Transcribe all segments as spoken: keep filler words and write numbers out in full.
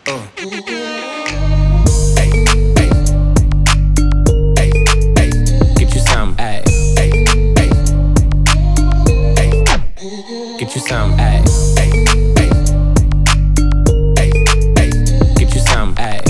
Uh. Get you some, ayy. Get you some, ayy.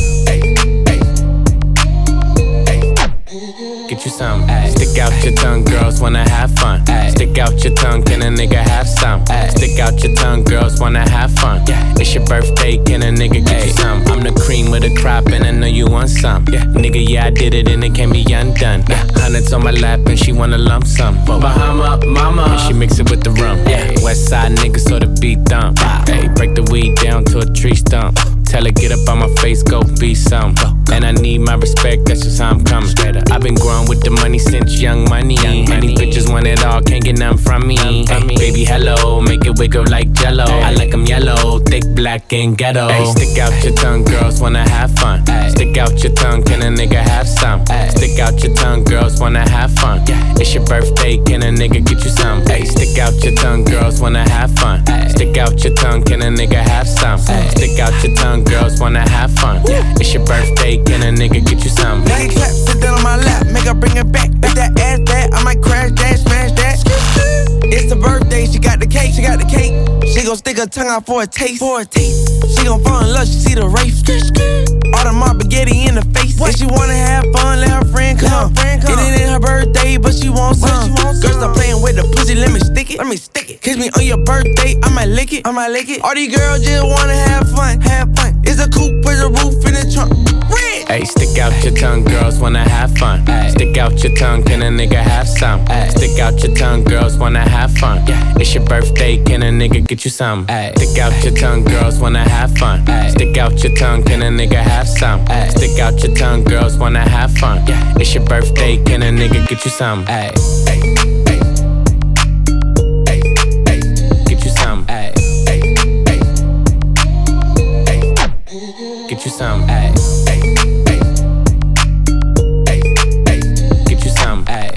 Get you some, ayy. Stick out your tongue, girls wanna have fun. Ay. Stick out your tongue, can a nigga have some? Ay. Stick out your tongue, girls wanna have fun. Yeah. It's your birthday, can a nigga get Ay. you some? I'm the cream of the crop and I know you want some. Yeah. Nigga, yeah, I did it and it can't be undone. Yeah. Hundreds on my lap and she wanna lump some. Bahama, mama, and she mix it with the rum. Yeah. West side nigga, so the beat dump. Hey, break the weed down to a tree stump. Tell her get up on my face, go be some. And I need my respect, that's just how I'm coming. I've been growing with the money since young money. Many bitches want it all, can't get none from me. Hey, baby, hello, make it wiggle like jello. I like them yellow, thick, black, and ghetto. Hey, stick out your tongue, girls wanna have fun. Stick out your tongue, can a nigga have some? Stick out your tongue, girls wanna have fun. It's your birthday, can a nigga get you some? Hey, stick out your tongue, girls wanna have fun. Stick out your tongue, can a nigga have some? Stick out your tongue, girls wanna have fun. It's your birthday, can a nigga get you some? Nigga clap, sit down on my lap, make her bring it back. If that ass bad, I might crash that, smash that. It's the birthday, she got the cake, she got the cake. She gon' stick her tongue out for a taste, for a taste. She gon' fall in love, she see the race. All the mob spaghetti in the face. If she wanna have fun, let her friend come. It ain't in her birthday, but she wants some. Girl, stop playing with the pussy, let me stick it, let me stick it. Kiss me on your birthday, I might lick it, I might lick it. All these girls just wanna have fun, have fun. It's a coupe with a roof in the trunk. Hey, stick out your tongue, girls wanna have fun. Ay. Stick out your tongue, can a nigga have some? Ay. Stick out your tongue, girls wanna have fun. Yeah. It's your birthday, can a nigga get you some? Ay. Stick out your tongue, girls wanna have fun. Ay. Stick out your tongue, can a nigga have some? Ay. Stick out your tongue, girls wanna have fun. Yeah. It's your birthday, can a nigga get you some? Ay. Ay. Get you some, ay. Get you some, ay. Get you some, ay.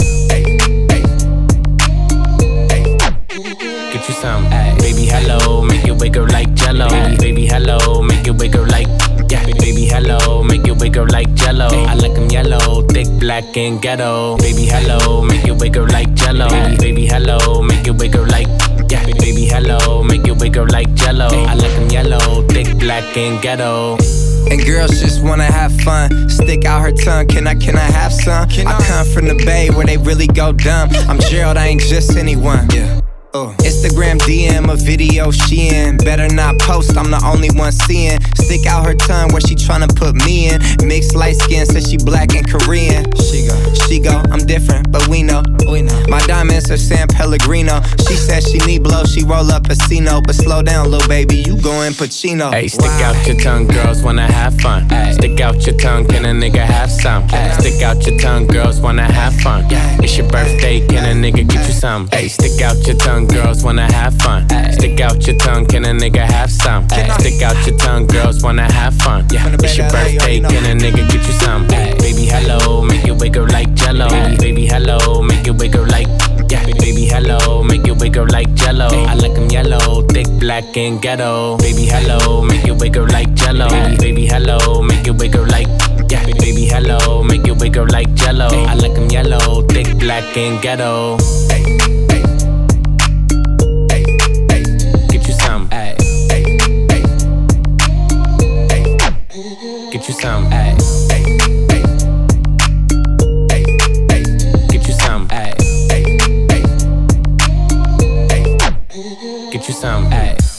Get you some, ay. Baby, hello, make it wiggle like jello. Baby, baby, hello, make it wiggle like. Yeah, baby, hello, make it wiggle like jello. I like them yellow, thick, black, and ghetto. Baby, hello, make it wiggle like jello. Baby, baby, hello, make it wiggle like. Yeah, baby, hello, make it wiggle like jello. I like them yellow, thick, black, and ghetto. And girls just wanna have fun. Stick out her tongue, can I, can I have some? Can I, I come from the Bay where they really go dumb. I'm Gerald, I ain't just anyone. Yeah. Uh. Instagram D M a video she in. Better not post, I'm the only one seeing. Stick out her tongue where she tryna put me in. Mixed light skin, says she black and Korean. She go, she go, I'm different, but we know, we know. My diamonds are San Pellegrino. She says she need blow, she roll up Pacino. But slow down, little baby, you going Pacino. Hey, stick wow. out your tongue, girls wanna have fun. Ay. Stick out your tongue, can a nigga have some? Ay. Stick out your tongue, girls wanna have fun. Yeah. It's your birthday, can a nigga get you some? Hey, stick out your tongue, girls wanna have fun. Ay. Stick out your tongue, can a nigga have some? Ay. Stick out your tongue, girls wanna have fun. Yeah. It's your birthday, can a nigga get you some? Ay. Baby, hello, make it wiggle like jello. Baby, baby, hello, make it wiggle like. Yeah, baby, hello, make it wiggle like jello. I like them yellow, thick, black, and ghetto. Baby, hello, make it wiggle like jello. Baby, baby, hello, make it wiggle like. Yeah, baby, hello, make it wiggle like jello. I like them yellow, thick, black, and ghetto. Ay, ay, ay, ay. Get you some, ay, ay, ay, ay. Get you some, ay, ay, ay, ay, ay. Get you some, ay. Get you some, ayy.